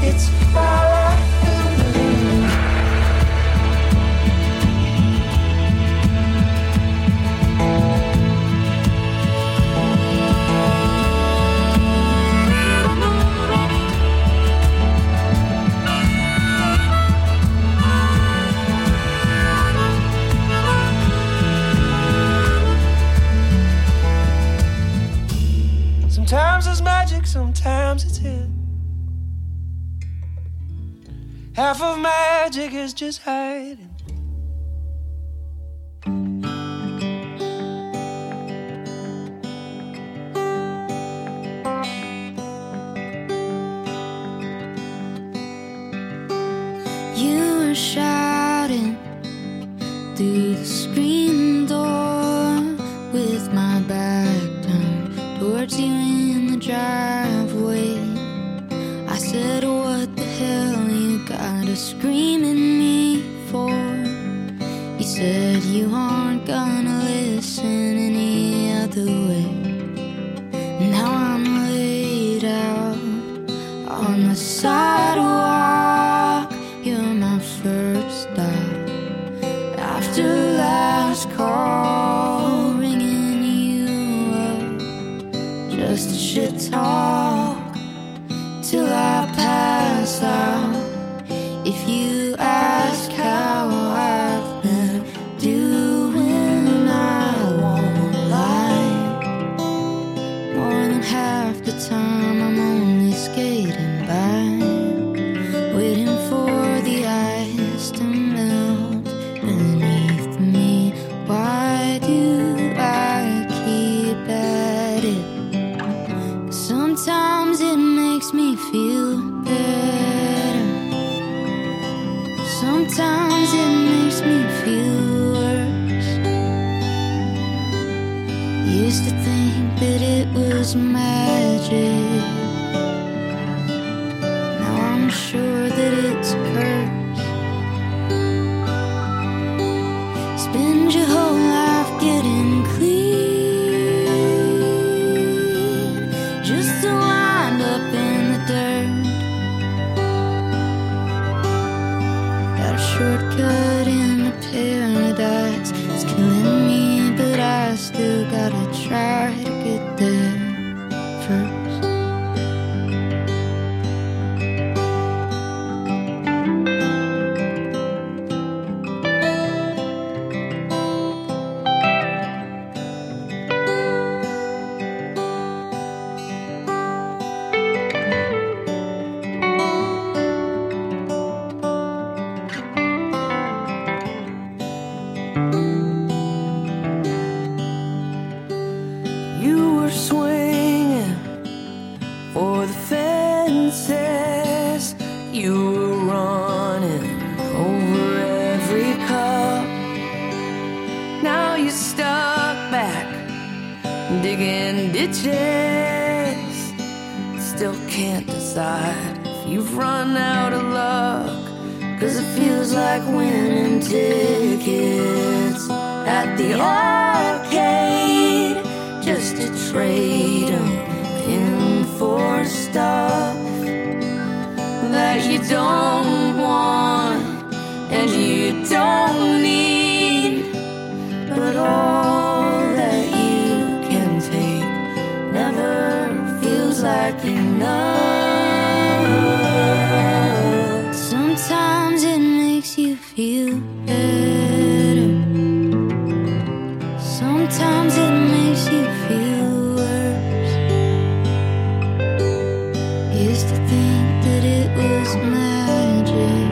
It's my life. Sometimes it's magic, sometimes it's hit. Half of magic is just hiding. You were shouting through the screen door with my back turned towards you in the driveway. I said, what the hell you gotta scream at me for? You said you aren't gonna listen any other way. Now I'm laid out on the sidewalk. You're my first stop after last call, ringing you up just to shit talk till I pass out. If you ask how I've been doing, I won't lie. More than half the time I'm only skating by, waiting for the ice to melt beneath me. Why do I keep at it? Sometimes it makes me feel better. Sometimes it makes me feel worse. Used to think that it was magic. Now I'm sure that it's a curse. Spend your whole life getting clean just to wind up in the dirt. Got a shortcut into paradise. It's killing me, but I still gotta try to get there first. You were swinging for the fences. You were running over every cup. Now you're stuck back digging ditches. Still can't decide if you've run out of luck, 'cause it feels like winning tickets at the arcade, just to trade 'em in for stuff that you don't want and you don't need. But all that you can take never feels like enough. Sometimes it makes you feel better. Sometimes it makes you feel worse. Used to think that it was magic.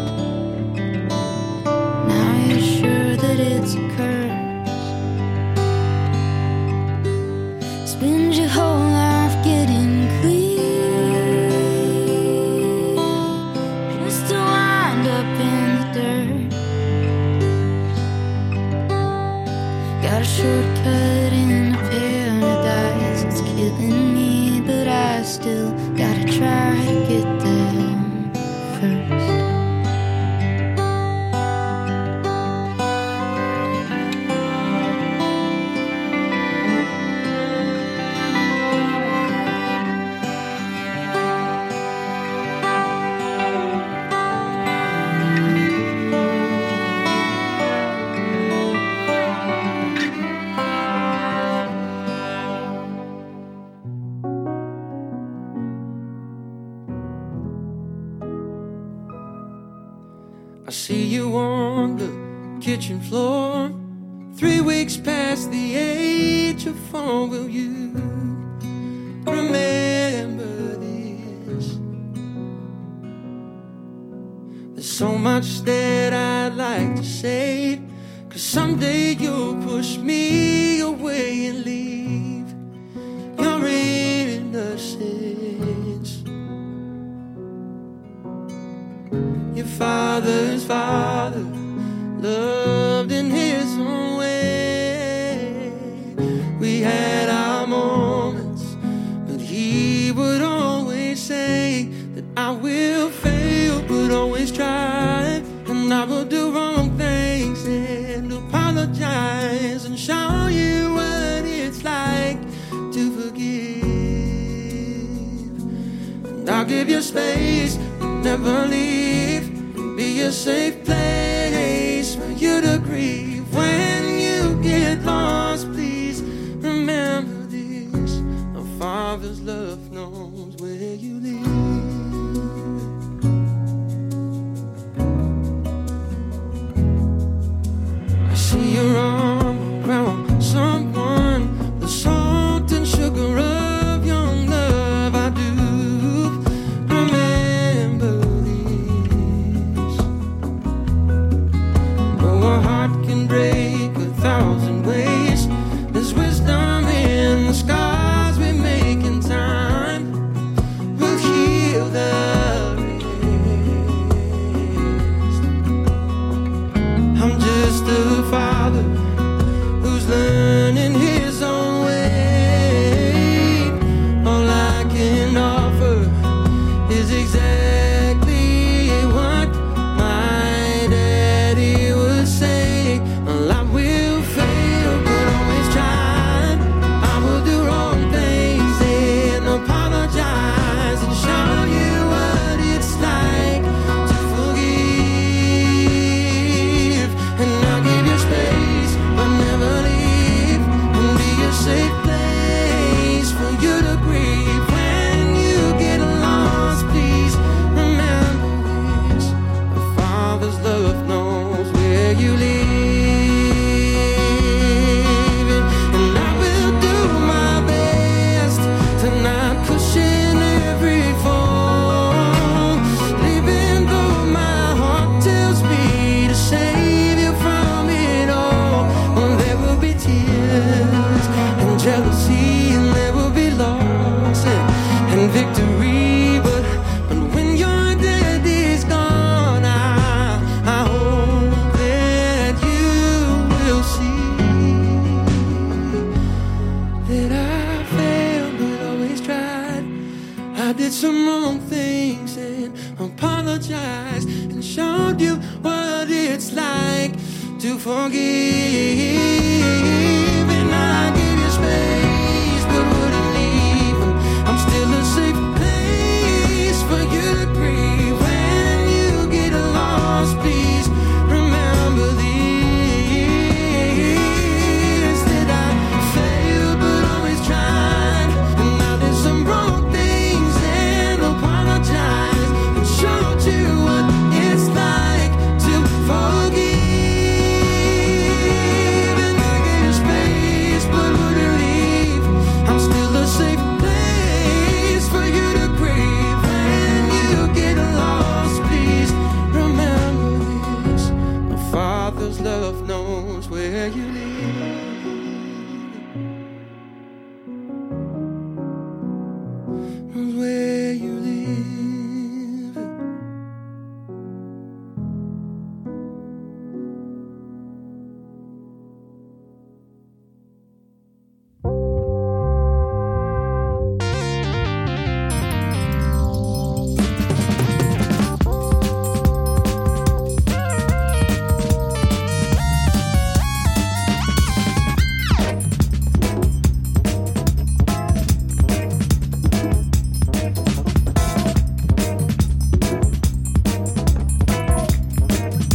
Now you're sure that it's a curse. Spend your whole life getting clean just to wind up in the dirt. Got a shortcut into paradise. It's killing me, but I still gotta try to get there first. kitchen floor. 3 weeks past the age of 4. Will you remember this? There's so much that I'd like to say, 'cause someday you'll push me away and leave your innocence. Your father's father loved in his own way. We had our moments, but he would always say that I will fail, but always try. And I will do wrong things and apologize and show you what it's like to forgive. And I'll give you space, but never leave. Be a safe place for you to grieve. When you get lost, please remember this: a father's love knows where you live. I see your arm around someone, the salt and sugar of young love. I do remember this. Though a heart can break 1,000 ways, there's wisdom in the scars we make in time. We'll heal the rest. I'm just a father who's learning his own way. All I can offer is exactly what my daddy would say. Well, I will fail, but always try. I will do wrong things and apologize and show you what it's like to forgive. And I'll give you space, but never leave. And be a safe place for you to grieve. When you get lost, please remember this: a father's love knows where you live. And I will do my best to not cushion every fall, even though my heart tells me to save you from it all. Well, there will be tears and jealousy, and there will be loss and victory. But when your daddy's gone, I hope that you will see that I failed, but always tried. I did some wrong things and apologized and showed you what it's like to forgive. And I gave you space, but wouldn't leave. And I'm still a safe place for you to grieve. When you get lost, please remember this: that I failed, but always tried. And I did some wrong things and apologize and showed you what it's like to forgive. And I gave you space, but wouldn't leave. I'm still a safe place for you to grieve. When you get lost, please remember this: a father's love knows where you live. Knows where you live.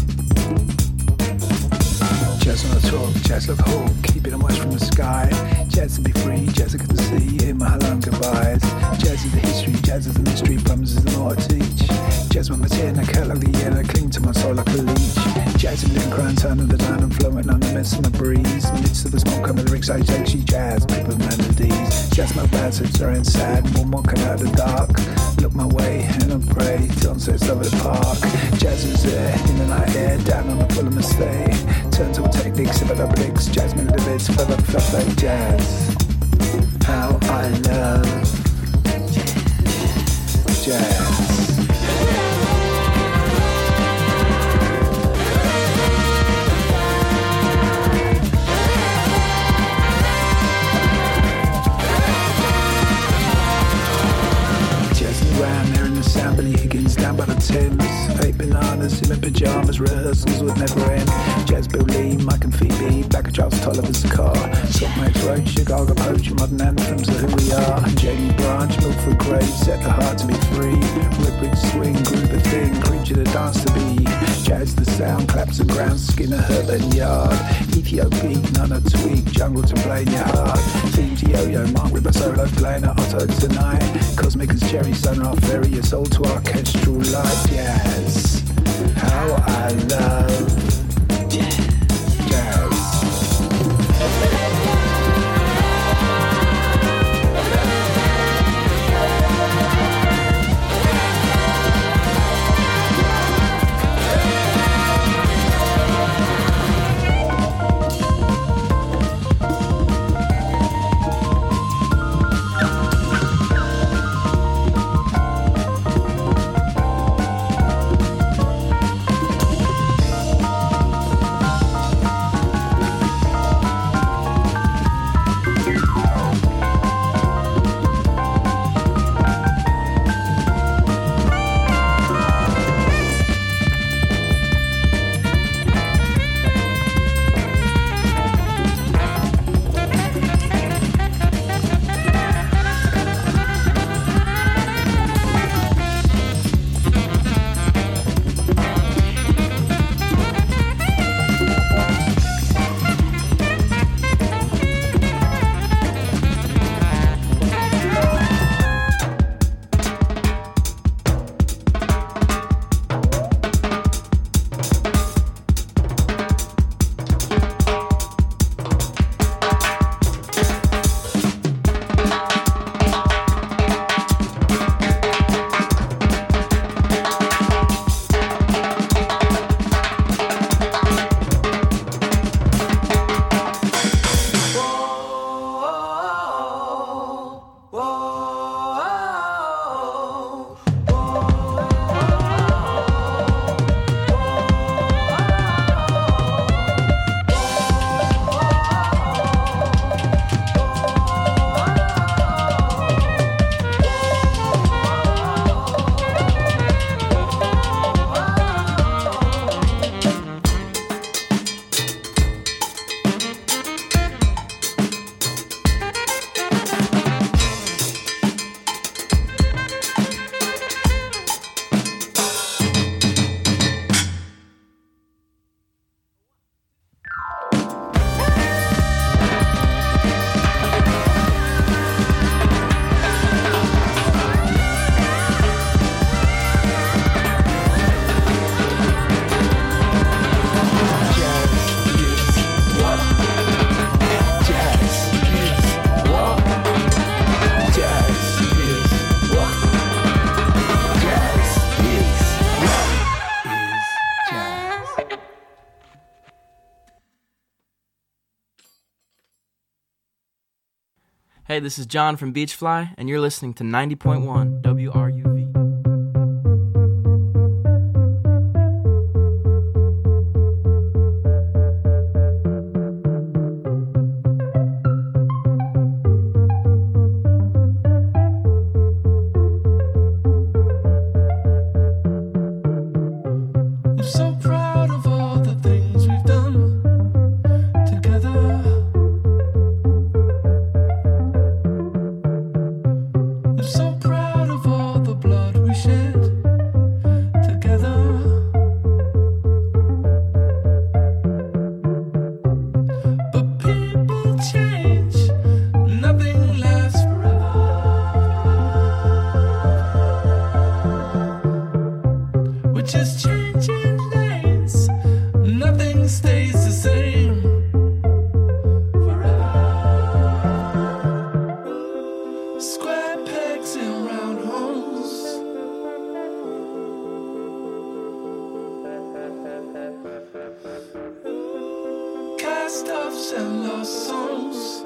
Jazz of hope, keeping a watch from the sky. Jazz to be free, jazz I can see in my hello goodbyes. Jazz is the history, jazz is the mystery, promises the more to teach. Jazz with my chin, I cut like the yen, I cling to my soul like a leech. Jazz in living crown, turn of the down, I'm flowing on the midst of my breeze. Midst of the smoke, coming the rigs, I actually jazz, paper melodies. Jazz my bad, so it's and sad, one walking out of the dark. Look my way and I pray, sunsets over the park. Jazz is there, in the night air, down on the full of my stay. Turn to a technique, sip it up licks, jazz melody bits, fell like jazz. How I love jazz. Around there in the sound, Billy Higgins down by the Thames. 8 bananas in my pajamas, rehearsals would never end. Jazz Bill Lee, Mike and Phoebe, back of Charles Tolliver's car. Soft Max Road, Chicago Poach, modern anthems of who we are. Jamie Branch, Milford Grave, set the heart to be free. Riprid swing, group of thing, creature the dance to be. Jazz the sound, claps the ground, Skinner, Herbert Yard. Ethiopia, none a tweak, jungle to play in your heart. Team to Yo-Yo, Mark with a solo playing at Otto tonight. Cosmic as Cherry Sun, our ferry, a soul to orchestral light. Jazz, how I love jazz. Hey, this is John from Beachfly, and you're listening to 90.1 WRUV. So proud of all the blood. offs and lost songs.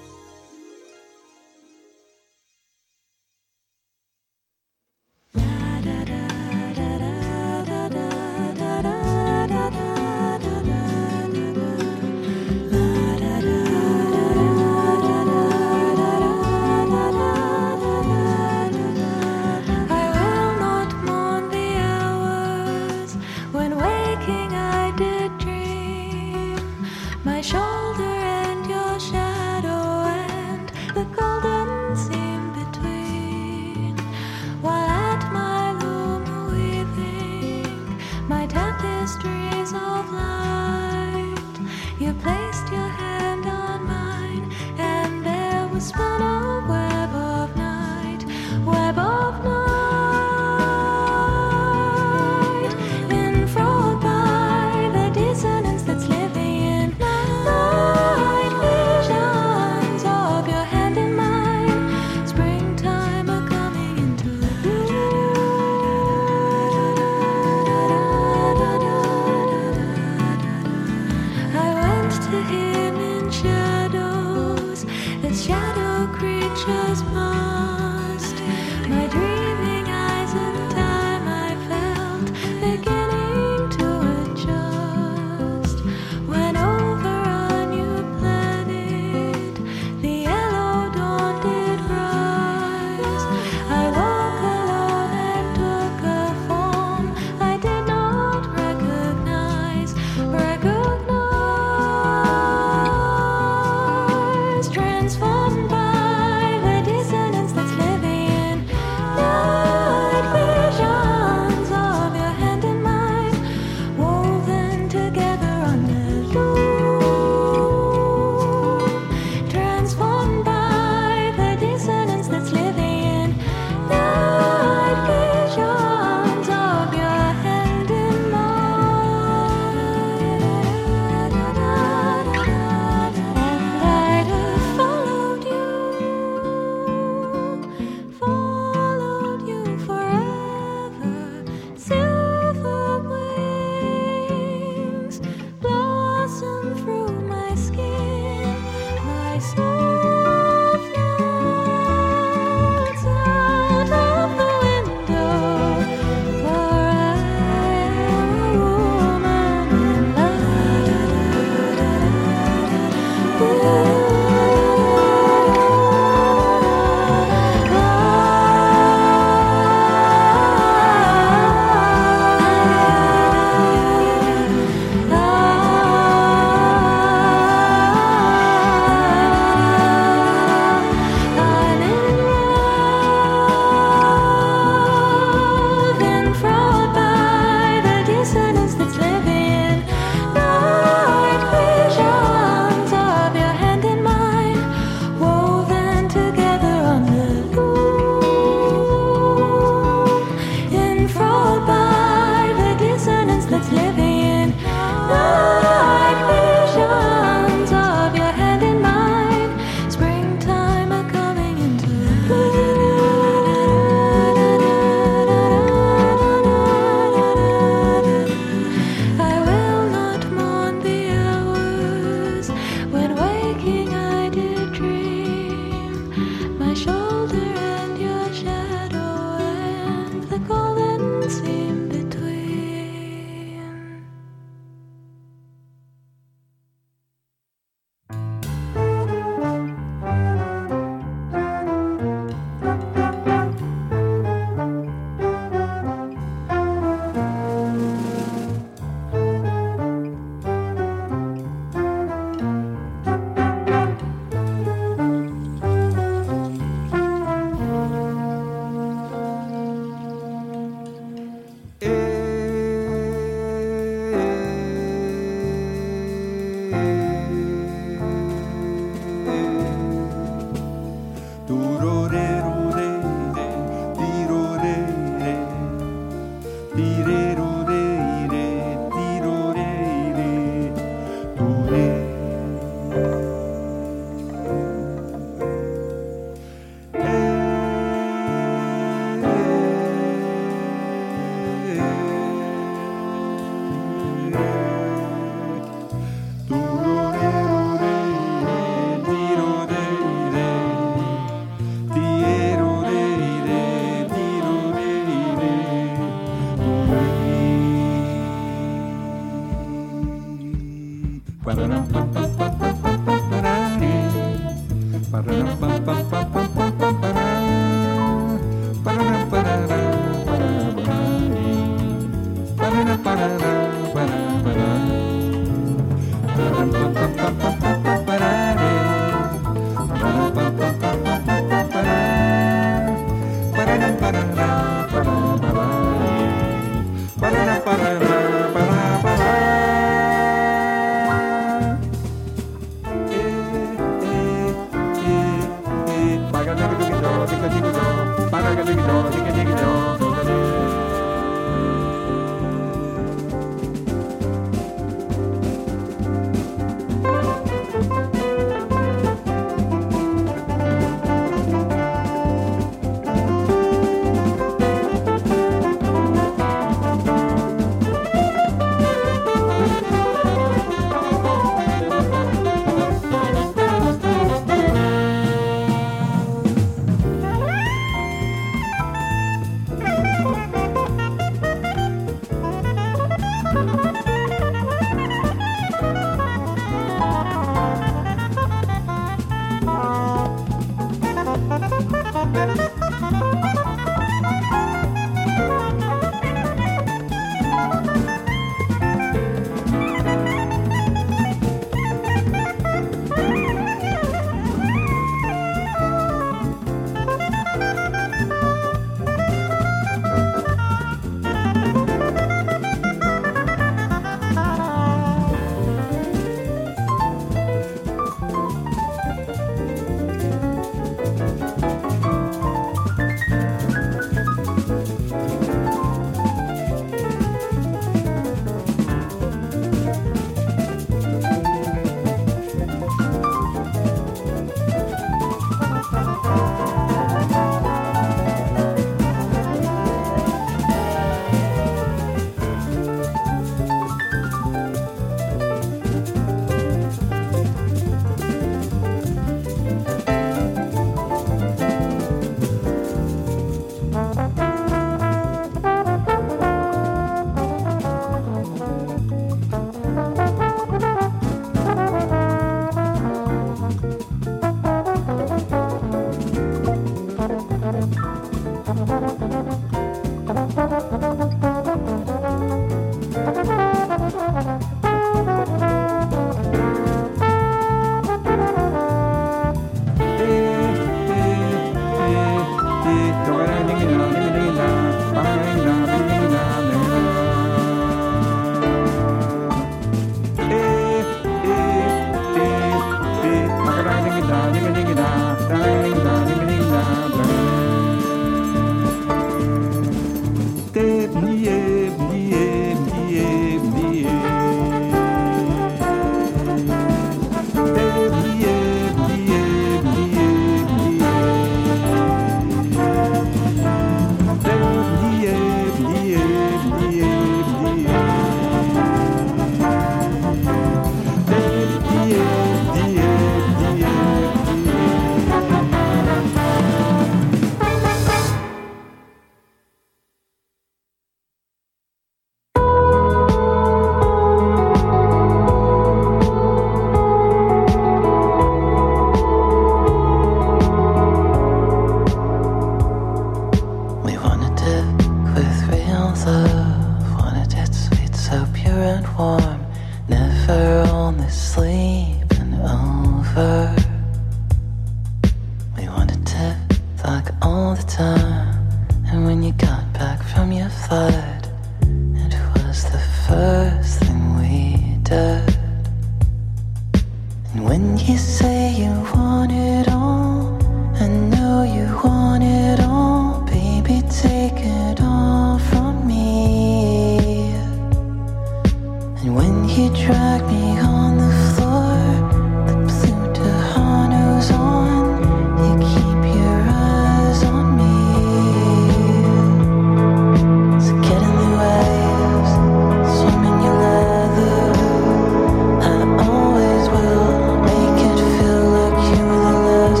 Last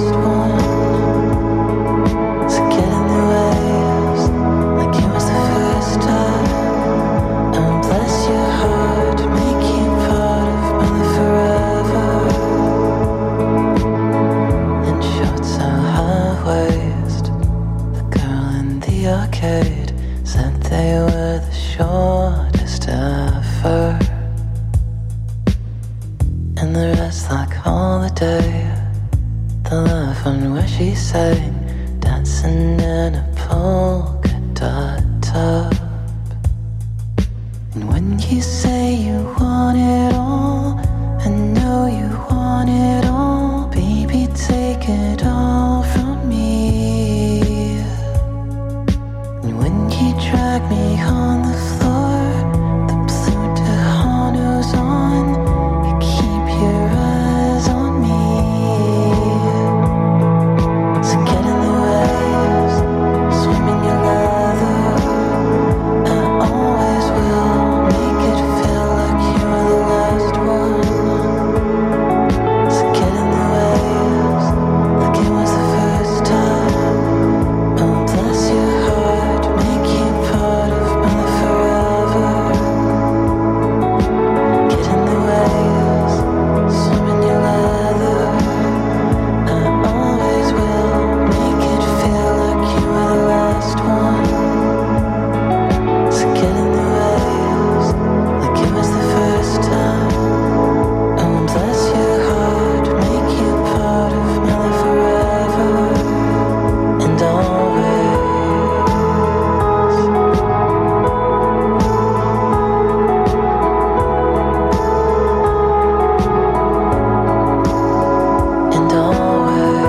decade said they were the shortest ever, and the rest like holiday. The love one where she sang, dancing in a polka dot top. And when you say you want it all, I know you want it all, baby, take it all from me. And when you drag me on the floor, the blue Tejanos on, you keep your eyes on me. So get in the waves, swim in your leather, I always will make it feel like you're the last one. So get in the waves, like it was the first time. Oh, bless your heart, make you part of my forever. Get in the waves, swim in your leather, I always will make it feel like you were the last one. So get in the waves, like it was the first time. Oh, bless your heart, make you part of my life forever and always. And always.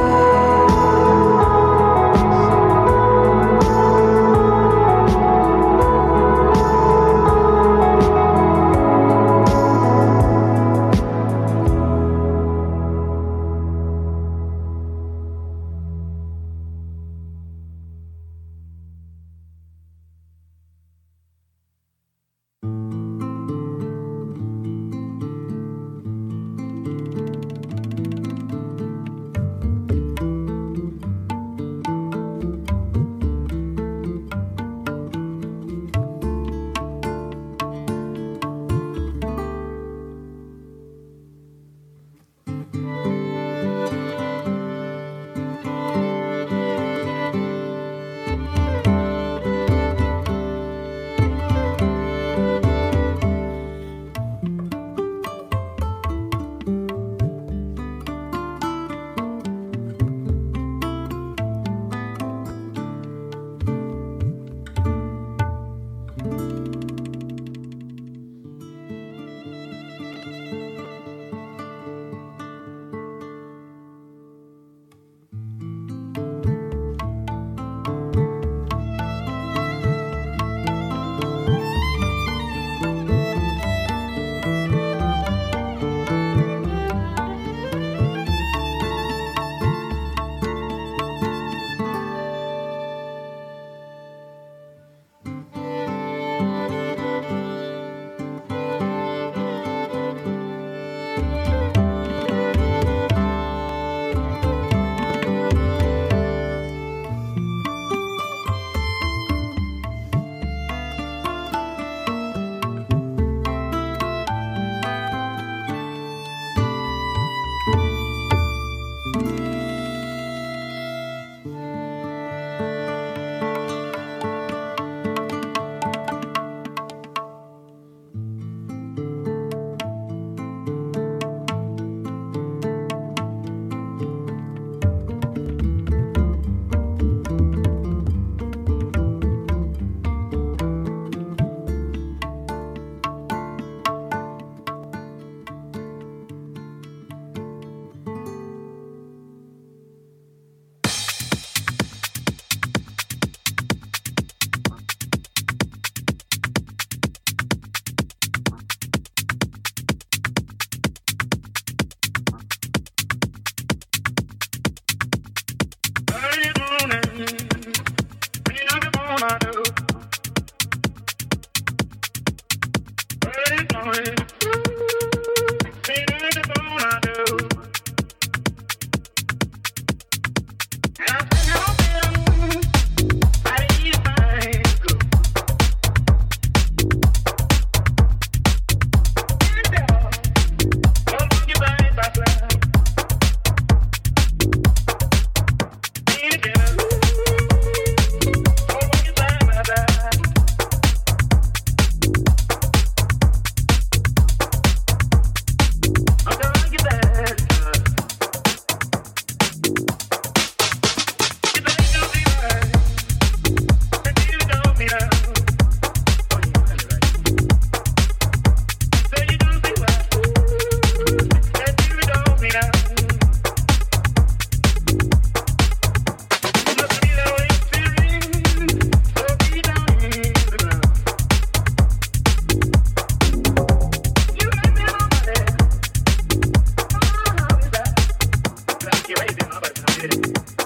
it.